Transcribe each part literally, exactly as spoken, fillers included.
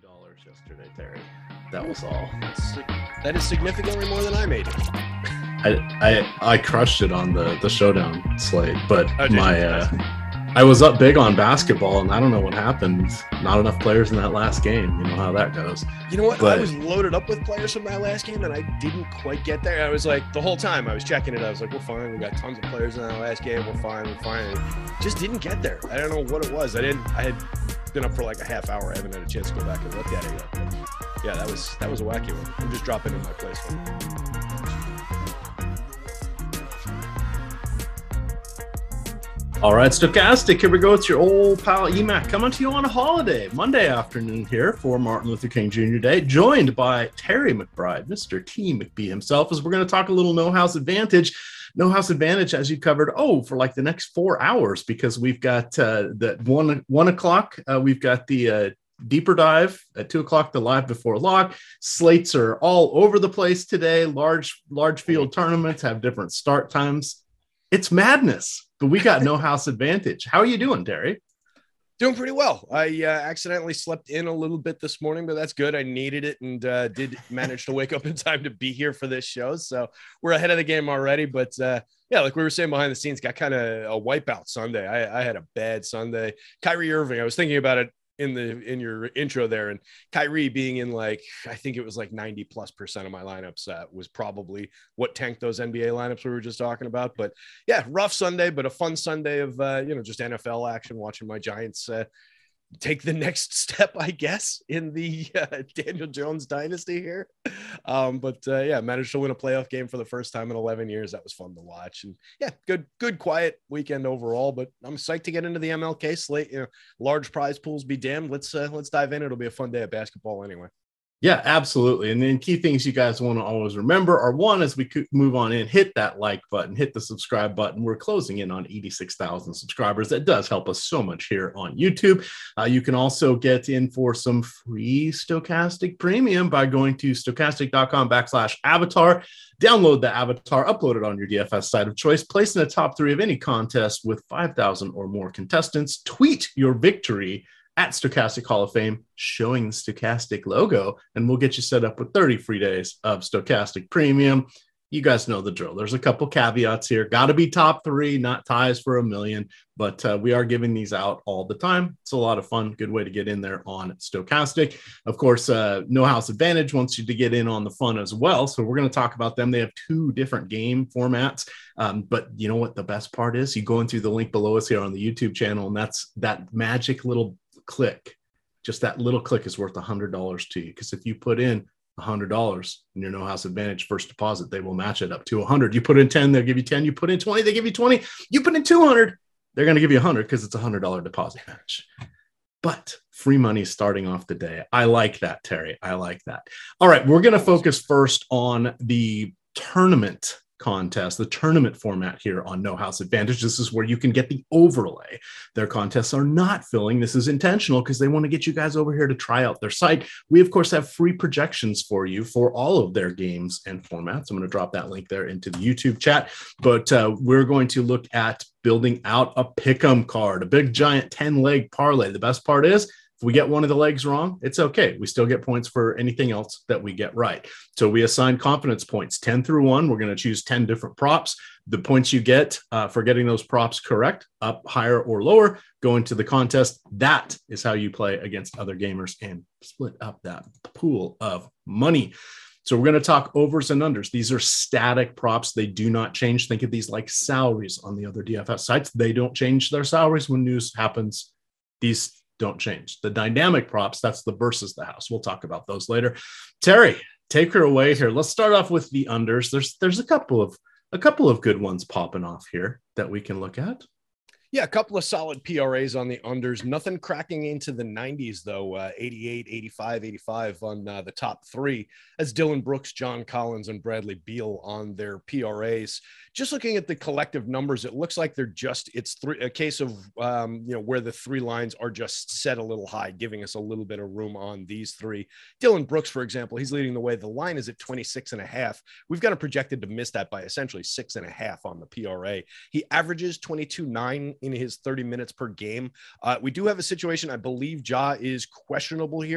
dollars yesterday, Terry. That was all. That's, that is significantly more than I made it. I I I crushed it on the the showdown slate, but Oh, my uh, I was up big on basketball, and I don't know what happened. Not enough players in that last game. You know how that goes. You know what? But- I was loaded up with players from that last game, and I didn't quite get there. I was like, the whole time I was checking it, I was like, we're fine. We got tons of players in that last game. We're fine. We're fine. And just didn't get there. I don't know what it was. I didn't. I had been up for like a half hour. I haven't had a chance to go back and look at it yet. But yeah, that was that was a wacky one. I'm just dropping in my place. All right, Stochastic, here we go. It's your old pal E Mac coming to you on a holiday, Monday afternoon here for Martin Luther King Junior Day, joined by Terry McBride, Mister T McBee himself, as we're going to talk a little No House Advantage. No House Advantage, as you covered, oh, for like the next four hours, because we've got uh, the one, one o'clock, uh, we've got the uh, deeper dive at two o'clock, the live before lock. Slates are all over the place today. Large, large field tournaments have different start times. It's madness. But we got No House Advantage. How are you doing, Terry? Doing pretty well. I uh, accidentally slept in a little bit this morning, but that's good. I needed it and uh, did manage to wake up in time to be here for this show. So we're ahead of the game already. But uh, yeah, like we were saying behind the scenes, got kind of a wipeout Sunday. I, I had a bad Sunday. Kyrie Irving, I was thinking about it in the in your intro there, and Kyrie being in like I think it was like ninety plus percent of my lineups uh, was probably what tanked those N B A lineups we were just talking about. But yeah, rough Sunday, but a fun Sunday of uh, you know just N F L action, watching my Giants uh, take the next step, I guess, in the uh, Daniel Jones dynasty here. Um, but uh, yeah, managed to win a playoff game for the first time in eleven years. That was fun to watch. And yeah, good, good, quiet weekend overall, but I'm psyched to get into the M L K slate. You know, large prize pools be damned. Let's, uh, let's dive in. It'll be a fun day of basketball anyway. Yeah, absolutely. And then key things you guys want to always remember are, one, as we could move on in, hit that like button, hit the subscribe button. We're closing in on eighty-six thousand subscribers. That does help us so much here on YouTube. Uh, you can also get in for some free Stochastic Premium by going to stochastic.com backslash avatar. Download the avatar, upload it on your D F S site of choice, place in the top three of any contest with five thousand or more contestants. Tweet your victory at Stochastic Hall of Fame, showing the Stochastic logo, and we'll get you set up with thirty free days of Stochastic Premium. You guys know the drill. There's a couple caveats here. Got to be top three, not ties for a million, but uh, we are giving these out all the time. It's a lot of fun. Good way to get in there on Stochastic. Of course, uh, No House Advantage wants you to get in on the fun as well. So we're going to talk about them. They have two different game formats. Um, but you know what the best part is? You go in through the link below us here on the YouTube channel, and that's that magic little click. Just that little click is worth one hundred dollars to you, because if you put in one hundred dollars in your No House Advantage first deposit, they will match it up to one hundred. You put in ten, they'll give you ten. You put in twenty, they give you twenty. You put in two hundred, they're going to give you one hundred, because it's a one hundred dollars deposit match. But free money starting off the day. I like that, Terry. I like that. All right, we're going to focus first on the tournament contest, the tournament format here on No House Advantage. This is where you can get the overlay. Their contests are not filling. This is intentional because they want to get you guys over here to try out their site. We, of course, have free projections for you for all of their games and formats. I'm going to drop that link there into the YouTube chat, but uh, we're going to look at building out a pick'em card, a big giant ten leg parlay. The best part is, if we get one of the legs wrong, it's okay. We still get points for anything else that we get right. So we assign confidence points ten through one. We're going to choose ten different props. The points you get uh, for getting those props correct, up, higher, or lower, go into the contest. That is how you play against other gamers and split up that pool of money. So we're going to talk overs and unders. These are static props. They do not change. Think of these like salaries on the other D F S sites. They don't change their salaries when news happens. These don't change. The dynamic props, that's the versus the house. We'll talk about those later. Terry, take her away here. Let's start off with the unders. There's there's a couple of a couple of good ones popping off here that we can look at. Yeah, a couple of solid P R As on the unders. Nothing cracking into the nineties, though. Uh, eighty-eight, eighty-five, eighty-five on uh, the top three, as Dillon Brooks, John Collins, and Bradley Beal on their P R As. Just looking at the collective numbers, it looks like they're just, it's three, a case of, um, you know, where the three lines are just set a little high, giving us a little bit of room on these three. Dillon Brooks, for example, he's leading the way. The line is at twenty-six and a half. We've got him projected to miss that by essentially six and a half on the P R A. He averages twenty-two nine in his thirty minutes per game. Uh, we do have a situation. I believe Ja is questionable here.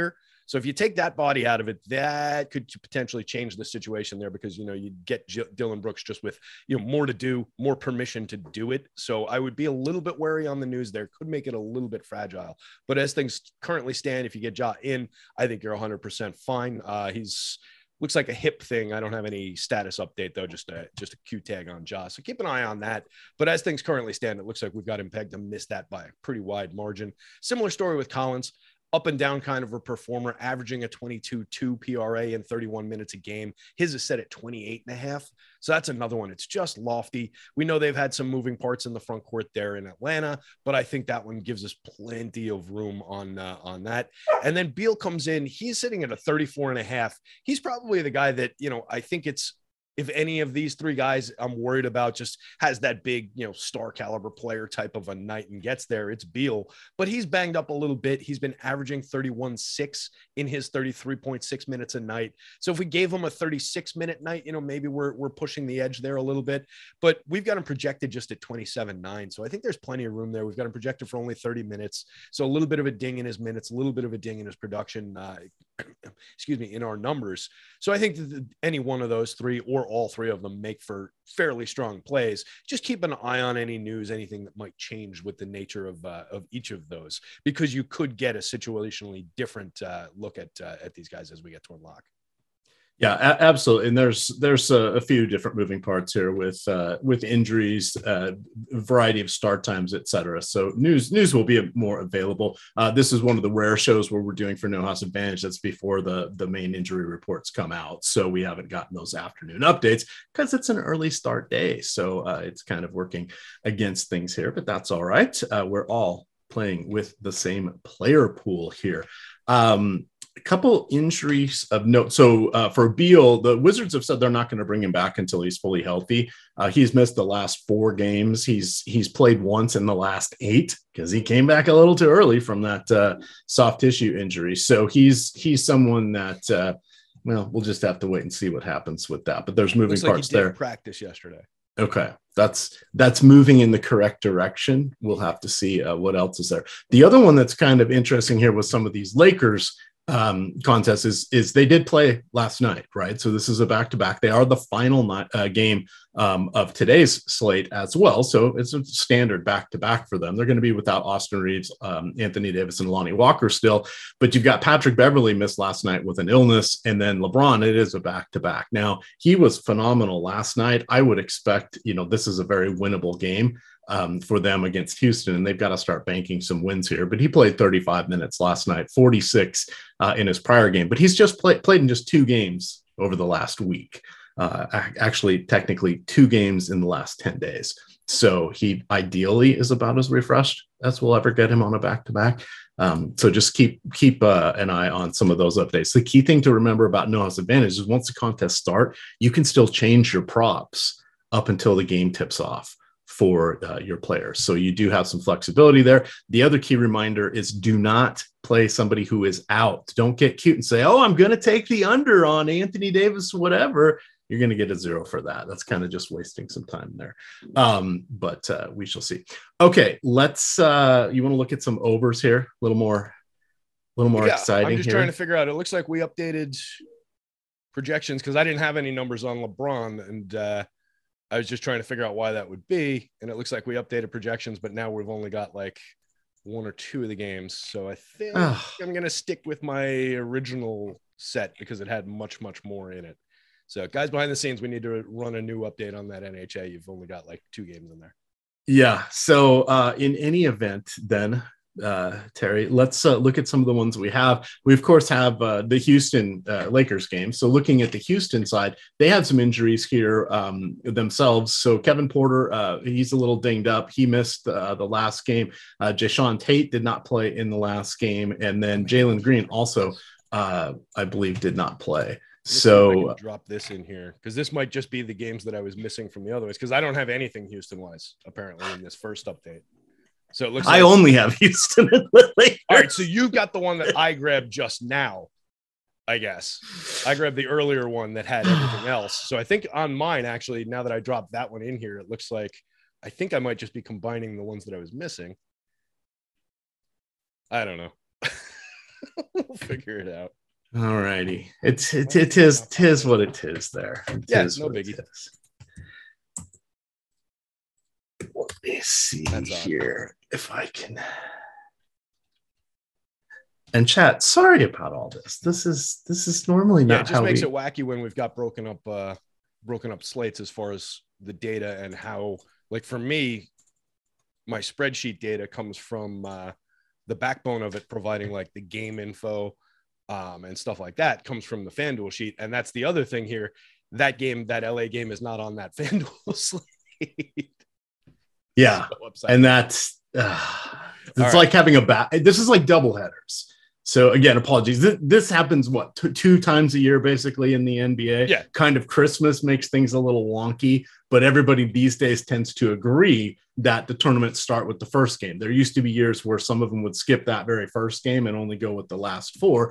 So if you take that body out of it, that could potentially change the situation there, because, you know, you get J- Dylan Brooks just with, you know, more to do, more permission to do it. So I would be a little bit wary on the news there. Could make it a little bit fragile. But as things currently stand, if you get Ja in, I think you're one hundred percent fine. Uh, he's looks like a hip thing. I don't have any status update though, just a just a Q tag on Ja. So keep an eye on that. But as things currently stand, it looks like we've got him pegged to miss that by a pretty wide margin. Similar story with Collins. Up and down kind of a performer, averaging a twenty-two two P R A in thirty-one minutes a game. His is set at twenty-eight and a half. So that's another one. It's just lofty. We know they've had some moving parts in the front court there in Atlanta, but I think that one gives us plenty of room on, uh, on that. And then Beal comes in. He's sitting at a thirty-four and a half. He's probably the guy that, you know, I think it's, if any of these three guys I'm worried about just has that big, you know, star caliber player type of a night and gets there, it's Beal. But he's banged up a little bit. He's been averaging thirty-one six in his thirty-three point six minutes a night. So if we gave him a thirty-six minute night, you know, maybe we're, we're pushing the edge there a little bit. But we've got him projected just at twenty-seven nine. So I think there's plenty of room there. We've got him projected for only thirty minutes. So a little bit of a ding in his minutes, a little bit of a ding in his production, uh, excuse me, in our numbers. So I think that any one of those three or all three of them make for fairly strong plays. Just keep an eye on any news, anything that might change with the nature of uh, of each of those, because you could get a situationally different uh, look at uh, at these guys as we get to unlock. Yeah, a- absolutely. And there's there's a, a few different moving parts here with uh, with injuries, uh, variety of start times, et cetera. So news news will be more available. Uh, this is one of the rare shows where we're doing for No House Advantage. That's before the the main injury reports come out. So we haven't gotten those afternoon updates because it's an early start day. So uh, it's kind of working against things here, but that's all right. Uh, we're all playing with the same player pool here. Um, A couple injuries of note. So uh, for Beal, the Wizards have said they're not going to bring him back until he's fully healthy. Uh, he's missed the last four games. He's he's played once in the last eight because he came back a little too early from that uh, soft tissue injury. So he's he's someone that uh, well, we'll just have to wait and see what happens with that. But there's moving Looks like parts he did there. Practice yesterday. Okay, that's that's moving in the correct direction. We'll have to see uh, what else is there. The other one that's kind of interesting here with some of these Lakers um contest is is they did play last night, right? So this is a back-to-back. They are the final night, uh, game um of today's slate as well, so it's a standard back-to-back for them. They're going to be without Austin Reeves, um Anthony Davis, and Lonnie Walker still, but you've got Patrick Beverley missed last night with an illness, and then LeBron, it is a back-to-back. Now he was phenomenal last night. I would expect, you know, this is a very winnable game Um, for them against Houston, and they've got to start banking some wins here. But he played thirty-five minutes last night, forty-six uh, in his prior game. But he's just play, played in just two games over the last week. Uh, actually, technically, two games in the last ten days. So he ideally is about as refreshed as we'll ever get him on a back-to-back. Um, so just keep keep uh, an eye on some of those updates. The key thing to remember about No House Advantage is once the contest start, you can still change your props up until the game tips off for uh, your players. So you do have some flexibility there. The other key reminder is do not play somebody who is out. Don't get cute and say, oh, I'm going to take the under on Anthony Davis, whatever. You're going to get a zero for that. That's kind of just wasting some time there. Um, but uh, we shall see. Okay, let's, uh, you want to look at some overs here? A little more, a little more yeah, exciting I'm just here. trying to figure out. It looks like we updated projections because I didn't have any numbers on LeBron, and uh, I was just trying to figure out why that would be. And it looks like we updated projections, but now we've only got like one or two of the games. So I think I'm going to stick with my original set because it had much, much more in it. So guys behind the scenes, we need to run a new update on that N H A. You've only got like two games in there. Yeah. So uh, in any event, then, uh, Terry, let's uh, look at some of the ones we have. We, of course, have uh, the Houston uh, Lakers game. So looking at the Houston side, they had some injuries here um, themselves. So Kevin Porter, uh, he's a little dinged up. He missed uh, the last game. Uh, Jayshawn Tate did not play in the last game. And then Jalen Green also, uh, I believe, did not play. So drop this in here because this might just be the games that I was missing from the other ones because I don't have anything Houston wise apparently in this first update. So it looks like I only have Houston and Lakers. All right, so you got the one that I grabbed just now, I guess. I grabbed the earlier one that had everything else. So I think on mine, actually, now that I dropped that one in here, it looks like I think I might just be combining the ones that I was missing. I don't know. We'll figure it out. All righty. It's it, it is tis what it is there. It yeah, is no what biggie. It is. Let me see That's here odd. If I can. And chat, sorry about all this. This is this is normally not. Yeah, it just how makes we... it wacky when we've got broken up uh broken up slates as far as the data and how, like for me, my spreadsheet data comes from uh the backbone of it providing like the game info um and stuff like that comes from the FanDuel sheet. And that's the other thing here. That game, that L A game is not on that FanDuel slate. Yeah. So and that's uh, it's right. Like having a bat. This is like double headers. So again, apologies. This, this happens what t- two times a year, basically in the N B A. Yeah. Kind of Christmas makes things a little wonky, but everybody these days tends to agree that the tournaments start with the first game. There used to be years where some of them would skip that very first game and only go with the last four.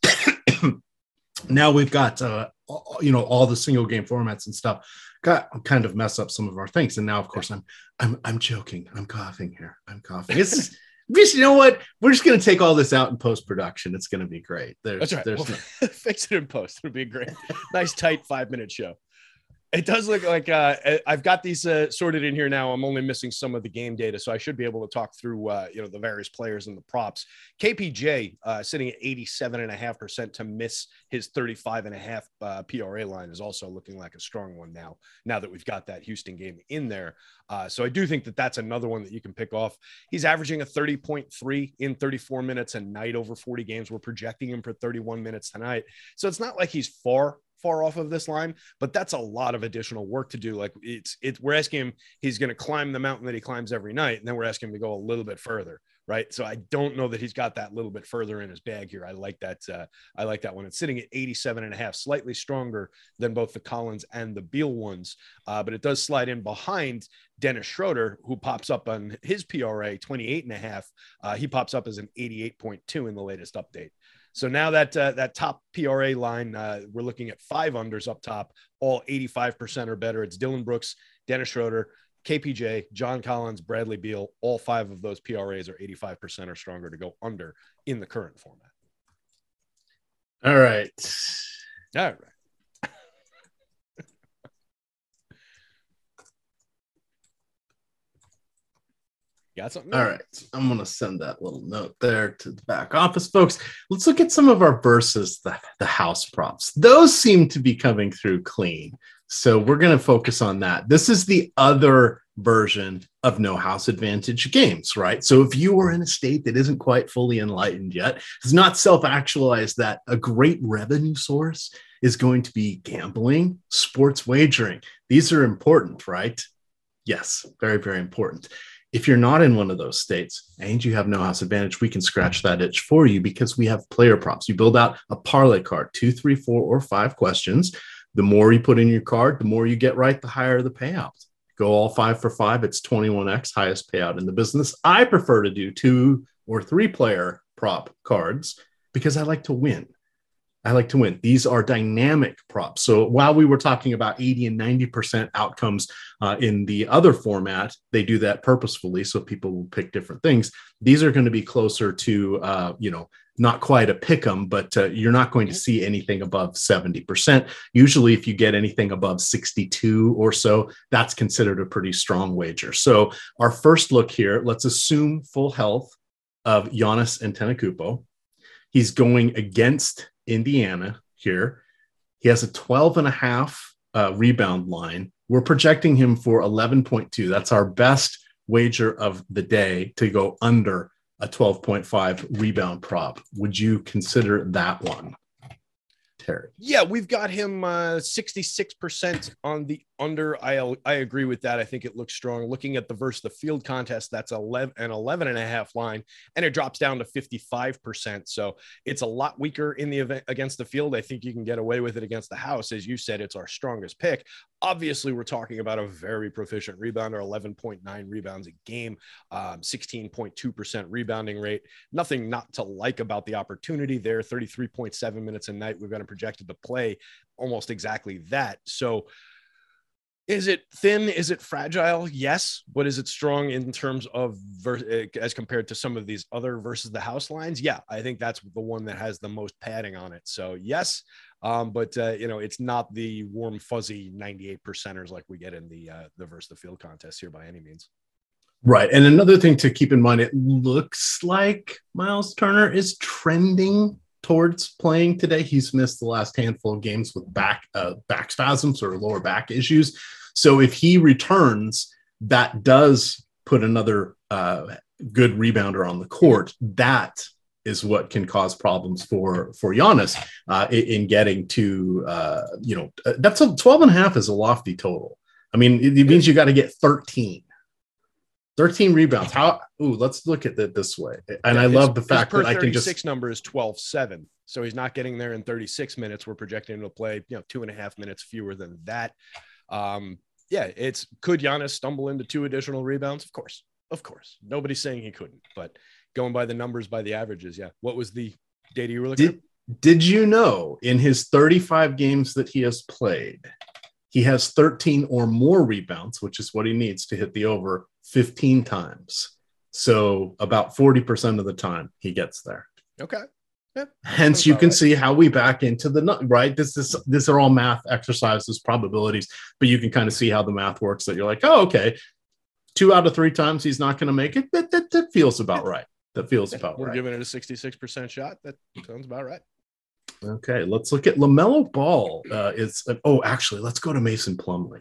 Now we've got uh, you know all the single game formats and stuff. Got kind of mess up some of our things, and now of course I'm I'm I'm joking. I'm coughing here. I'm coughing. It's just, you know what? We're just going to take all this out in post-production. It's going to be great. There's, That's right. There's we'll no... fix it in post. It'll be a great, nice, tight five-minute show. It does look like uh, I've got these uh, sorted in here now. I'm only missing some of the game data, so I should be able to talk through, uh, you know, the various players and the props. K P J uh, sitting at eighty-seven and a half percent to miss his thirty-five and a half uh, P R A line is also looking like a strong one now. Now that we've got that Houston game in there, uh, so I do think that that's another one that you can pick off. He's averaging a thirty point three in thirty-four minutes a night over forty games. We're projecting him for thirty-one minutes tonight, so it's not like he's far. far off of this line, but that's a lot of additional work to do. Like it's, it's, we're asking him, he's going to climb the mountain that he climbs every night. And then we're asking him to go a little bit further. Right. So I don't know that he's got that little bit further in his bag here. I like that. Uh, I like that one. It's sitting at eighty-seven and a half, slightly stronger than both the Collins and the Beal ones. Uh, but it does slide in behind Dennis Schroeder, who pops up on his P R A twenty-eight and a half. Uh, he pops up as an eighty-eight point two in the latest update. So now that uh, that top P R A line, uh, we're looking at five unders up top, all eighty-five percent or better. It's Dillon Brooks, Dennis Schroeder, K P J, John Collins, Bradley Beal. All five of those P R As are eighty-five percent or stronger to go under in the current format. All right. All right. Got something? All right. I'm going to send that little note there to the back office, folks. Let's look at some of our versus the, the house props. Those seem to be coming through clean. So we're going to focus on that. This is the other version of no house advantage games, right? So if you are in a state that isn't quite fully enlightened yet, has not self-actualized that a great revenue source is going to be gambling, sports wagering. These are important, right? Yes, very, very important. If you're not in one of those states and you have no house advantage, we can scratch that itch for you because we have player props. You build out a parlay card, two, three, four, or five questions. The more you put in your card, the more you get right, the higher the payout. Go all five for five. It's twenty-one x, highest payout in the business. I prefer to do two or three player prop cards because I like to win. I like to win. These are dynamic props. So while we were talking about eighty and ninety percent outcomes uh, in the other format, they do that purposefully so people will pick different things. These are going to be closer to, uh, you know, not quite a pick 'em, but uh, you're not going to see anything above seventy percent. Usually if you get anything above sixty-two or so, that's considered a pretty strong wager. So our first look here, let's assume full health of Giannis Antetokounmpo. He's going against Indiana here. He has a twelve and a half uh, rebound line. We're projecting him for eleven point two. That's our best wager of the day to go under a twelve point five rebound prop. Would you consider that one, Terry? Yeah, we've got him uh, sixty-six percent on the under. I I agree with that. I think it looks strong. Looking at the versus the field contest, that's eleven an eleven and a half line, and it drops down to fifty-five percent. So it's a lot weaker in the event against the field. I think you can get away with it against the house. As you said, it's our strongest pick. Obviously, we're talking about a very proficient rebounder, eleven point nine rebounds a game, um, sixteen point two percent rebounding rate. Nothing not to like about the opportunity there. thirty-three point seven minutes a night. We've got him projected to play almost exactly that. So Is it thin? Is it fragile? Yes. But is it strong in terms of ver- as compared to some of these other versus the house lines? Yeah, I think that's the one that has the most padding on it. So yes, um, but uh, you know, it's not the warm fuzzy ninety-eight percenters like we get in the uh, the versus the field contest here by any means. Right. And another thing to keep in mind, it looks like Miles Turner is trending towards playing today. He's missed the last handful of games with back uh, back spasms or lower back issues. So if he returns, that does put another uh, good rebounder on the court. That is what can cause problems for for Giannis uh, in, in getting to, uh, you know, that's a twelve and a half is a lofty total. I mean, it, it means you got to get thirteen. thirteen rebounds. How? Ooh, let's look at it this way. And yeah, I his, love the fact that I can just. thirty-six number is twelve seven. So he's not getting there in thirty-six minutes. We're projecting him to play, you know, two and a half minutes fewer than that. Um, yeah, it's could Giannis stumble into two additional rebounds? Of course. Of course. Nobody's saying he couldn't, but going by the numbers, by the averages. Yeah. What was the data you were looking did, at? Did you know in his thirty-five games that he has played, he has thirteen or more rebounds, which is what he needs to hit the over fifteen times. So about forty percent of the time he gets there. Okay. Yeah, hence you can right. see how we back into the right. This is, these are all math exercises, probabilities, but you can kind of see how the math works that you're like, oh, okay. Two out of three times he's not going to make it. That, that, that feels about right. That feels about We're right. We're giving it a sixty-six percent shot. That sounds about right. Okay, let's look at LaMelo Ball. Uh, it's uh, oh, actually, let's go to Mason Plumlee.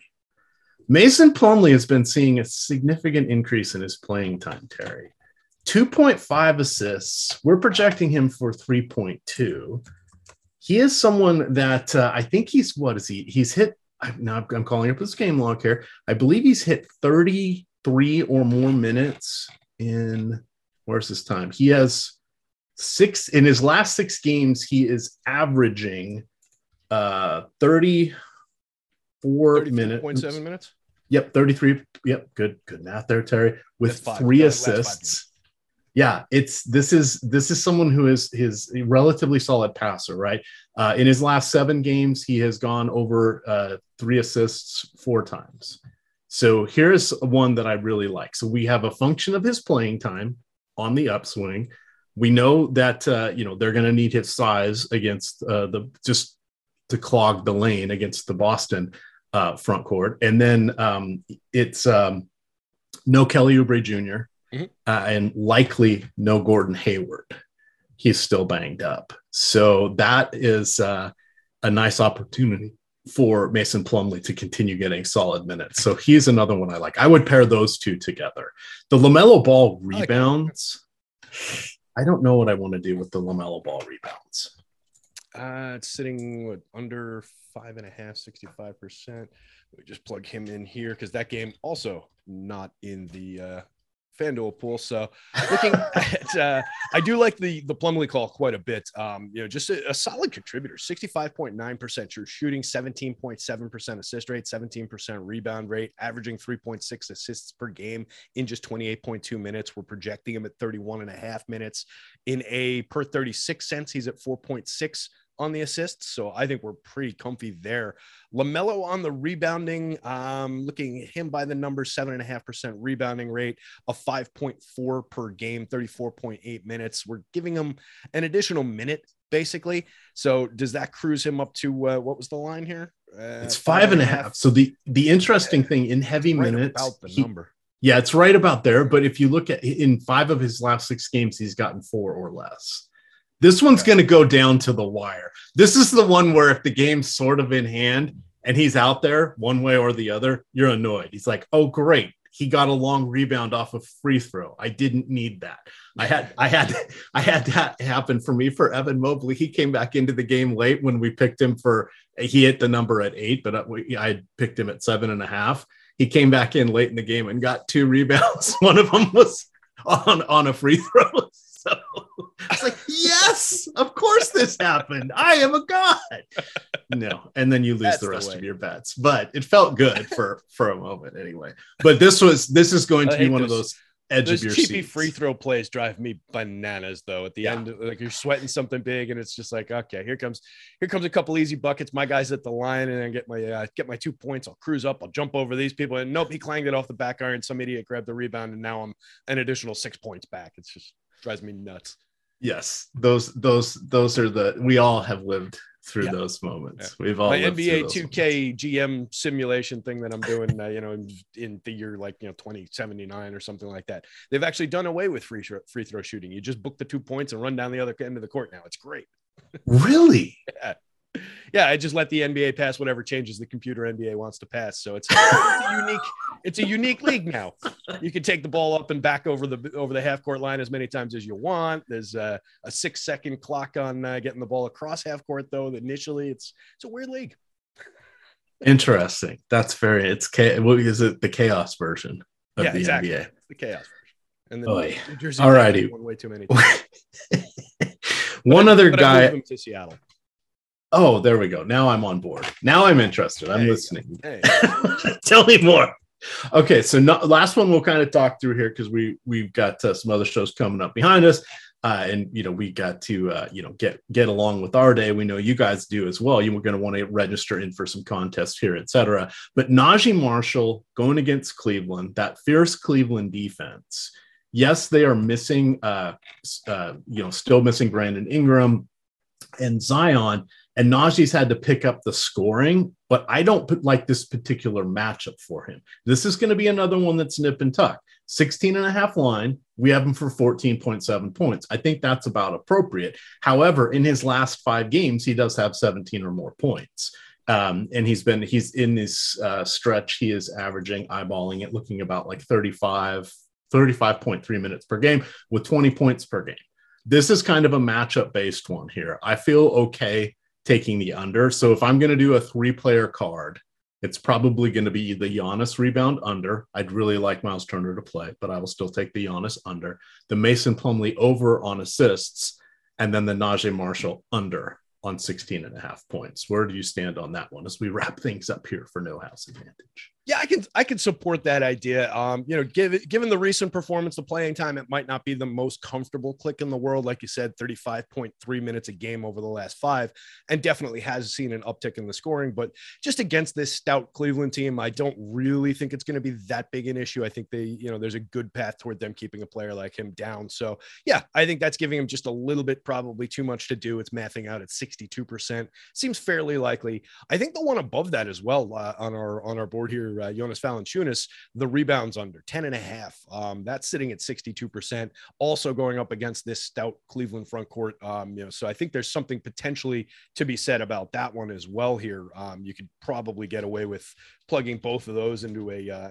Mason Plumlee has been seeing a significant increase in his playing time, Terry. two point five assists. We're projecting him for three point two. He is someone that uh, I think he's, what is he? He's hit, now I'm calling up his game log here. I believe he's hit thirty-three or more minutes in, where's his time? He has six, in his last six games, he is averaging uh, thirty-four minutes. point seven minutes? Yep, thirty-three. Yep, good, good math there, Terry. With three assists. Yeah, it's this is this is someone who is his a relatively solid passer, right? Uh, in his last seven games, he has gone over uh, three assists four times. So here's one that I really like. So we have a function of his playing time on the upswing. We know that uh, you know they're going to need his size against uh, the just to clog the lane against the Boston uh, front court, and then um, it's um, no Kelly Oubre Junior Mm-hmm. Uh, and likely no Gordon Hayward. He's still banged up. So that is uh, a nice opportunity for Mason Plumlee to continue getting solid minutes. So he's another one I like. I would pair those two together. The LaMelo Ball rebounds. I, like I don't know what I want to do with the LaMelo Ball rebounds. Uh, it's sitting what, under five and a half, sixty-five percent. We just plug him in here because that game also not in the uh, FanDuel pool. So looking at, uh, I do like the the Plumlee call quite a bit. Um, you know, just a, a solid contributor, sixty-five point nine percent true shooting, seventeen point seven percent assist rate, seventeen percent rebound rate, averaging three point six assists per game in just twenty-eight point two minutes. We're projecting him at thirty-one and a half minutes. In a per thirty-six cents, he's at four point six on the assists. So I think we're pretty comfy there. LaMelo on the rebounding, um, looking at him by the numbers, seven and a half percent rebounding rate, a five point four per game, thirty-four point eight minutes. We're giving him an additional minute basically. So does that cruise him up to, uh, what was the line here? Uh, it's five and a half. half. So the, the interesting thing in heavy right minutes, about the he, number. Yeah, it's right about there. But if you look at in five of his last six games, he's gotten four or less. This one's going to go down to the wire. This is the one where if the game's sort of in hand and he's out there one way or the other, you're annoyed. He's like, oh, great. He got a long rebound off a free throw. I didn't need that. I had, I had, I had that happen for me for Evan Mobley. He came back into the game late when we picked him for, he hit the number at eight, but I picked him at seven and a half. He came back in late in the game and got two rebounds. One of them was on, on a free throw. So I was like, yes, of course this happened. I am a god. No. And then you lose That's the rest the of your bets, but it felt good for, for a moment anyway. But this was, this is going to be one this. of those edge Those of your cheapy seats. free throw plays drive me bananas, though. At the Yeah. end, like you're sweating something big, and it's just like, okay, here comes, here comes a couple easy buckets. My guy's at the line, and I get my uh, get my two points. I'll cruise up. I'll jump over these people, and nope, he clanged it off the back iron. Some idiot grabbed the rebound, and now I'm an additional six points back. It's just drives me nuts. Yes, those those those are the we all have lived through Yeah. those moments. Yeah. We've all my lived N B A through those two K moments. G M simulation thing that I'm doing, uh, you know, in, in the year like you know twenty seventy-nine or something like that. They've actually done away with free sh- free throw shooting. You just book the two points and run down the other end of the court now. It's great. Really? Yeah. Yeah, I just let the N B A pass whatever changes the computer N B A wants to pass. So it's, it's a unique, it's a unique league now. You can take the ball up and back over the over the half court line as many times as you want. There's a, a six second clock on uh, getting the ball across half court, though. Initially, it's it's a weird league. Interesting. That's very. It's what is it? The chaos version of Yeah, the exactly. N B A. It's the chaos version. And then Oy. New Jersey All righty. won way too many times. One But I- other but I guy. moved them to Seattle. Oh, there we go. Now I'm on board. Now I'm interested. I'm There you listening. Hey. Tell me more. Okay, so no, last one we'll kind of talk through here because we we've got uh, some other shows coming up behind us, uh, and you know we got to uh, you know get get along with our day. We know you guys do as well. You were going to want to register in for some contests here, et cetera. But Najee Marshall going against Cleveland, that fierce Cleveland defense. Yes, they are missing, uh, uh, you know, still missing Brandon Ingram and Zion. And Najee's had to pick up the scoring, but I don't put like this particular matchup for him. This is going to be another one that's nip and tuck. sixteen and a half line. We have him for fourteen point seven points. I think that's about appropriate. However, in his last five games, he does have seventeen or more points. Um, and he's been, he's in this uh, stretch. He is averaging, eyeballing it, looking about like thirty-five, thirty-five point three minutes per game with twenty points per game. This is kind of a matchup based one here. I feel okay taking the under. So if I'm going to do a three player card, it's probably going to be the Giannis rebound under. I'd really like Miles Turner to play, but I will still take the Giannis under, the Mason Plumlee over on assists, and then the Najee Marshall under on sixteen and a half points. Where do you stand on that one as we wrap things up here for No House Advantage? Yeah, I can I can support that idea. Um, you know, given given the recent performance, the playing time, it might not be the most comfortable click in the world. Like you said, thirty-five point three minutes a game over the last five, and definitely has seen an uptick in the scoring. But just against this stout Cleveland team, I don't really think it's going to be that big an issue. I think they, you know, there's a good path toward them keeping a player like him down. So yeah, I think that's giving him just a little bit, probably too much to do. It's mathing out at sixty-two percent. Seems fairly likely. I think the one above that as well uh, on our on our board here. Uh, Jonas Valanciunas, the rebounds under ten and a half. Um, that's sitting at sixty-two percent, also going up against this stout Cleveland front court. Um, you know, so I think there's something potentially to be said about that one as well here. Um, you could probably get away with plugging both of those into a, uh,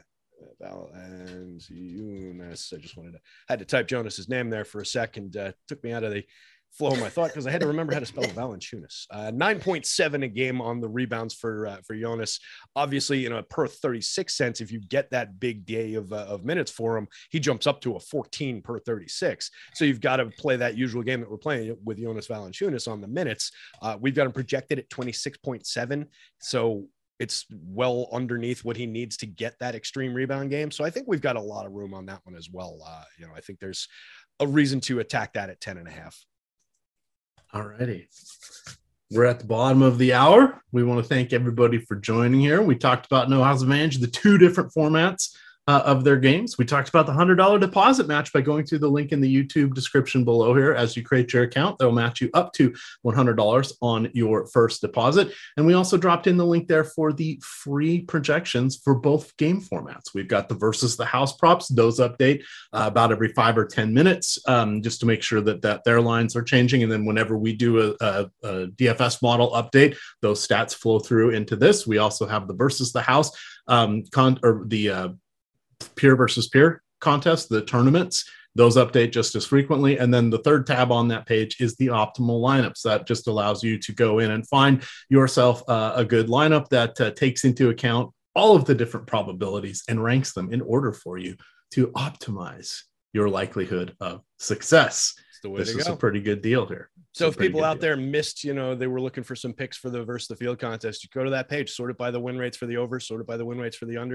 Valanciunas. I just wanted to, had to type Jonas's name there for a second. Uh, took me out of the flow of my thought because I had to remember how to spell Valanciunas. Uh, nine point seven a game on the rebounds for uh, for Jonas. Obviously, you know, per thirty-six cents, if you get that big day of, uh, of minutes for him, he jumps up to a fourteen per thirty-six. So you've got to play that usual game that we're playing with Jonas Valanciunas on the minutes. Uh, we've got him projected at twenty-six point seven. So it's well underneath what he needs to get that extreme rebound game. So I think we've got a lot of room on that one as well. Uh, you know, I think there's a reason to attack that at ten and a half. All righty. We're at the bottom of the hour. We want to thank everybody for joining here. We talked about No House Advantage, the two different formats uh, of their games. We talked about the one hundred dollars deposit match by going through the link in the YouTube description below here. As you create your account, they'll match you up to one hundred dollars on your first deposit. And we also dropped in the link there for the free projections for both game formats. We've got the versus the house props. Those update uh, about every five or ten minutes um, just to make sure that, that their lines are changing. And then whenever we do a, a, a D F S model update, those stats flow through into this. We also have the versus the house um, con or the uh, peer versus peer contest, the tournaments. Those update just as frequently. And then the third tab on that page is the optimal lineups. That just allows you to go in and find yourself uh, a good lineup that uh, takes into account all of the different probabilities and ranks them in order for you to optimize your likelihood of success. The way this to is go. a pretty good deal here. So it's if people out deal. there missed, you know, they were looking for some picks for the versus the field contest, you go to that page, sort it by the win rates for the overs, sort it by the win rates for the unders.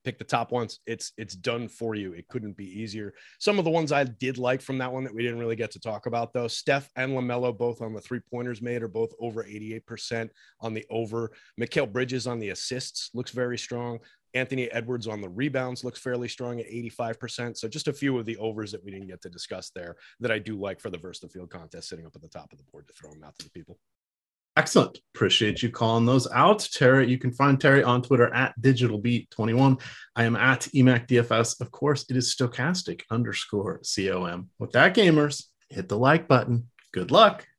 pick the top ones. It's it's done for you. It couldn't be easier. Some of the ones I did like from that one that we didn't really get to talk about, though, Steph and LaMelo both on the three-pointers made are both over eighty-eight percent on the over. Mikal Bridges on the assists looks very strong. Anthony Edwards on the rebounds looks fairly strong at eighty-five percent. So just a few of the overs that we didn't get to discuss there that I do like for the Versus the Field contest, sitting up at the top of the board to throw them out to the people. Excellent. Appreciate you calling those out. Terry, you can find Terry on Twitter at digital beat twenty-one. I am at E M A C D F S. Of course, it is stochastic underscore C O M. With that, gamers, hit the like button. Good luck.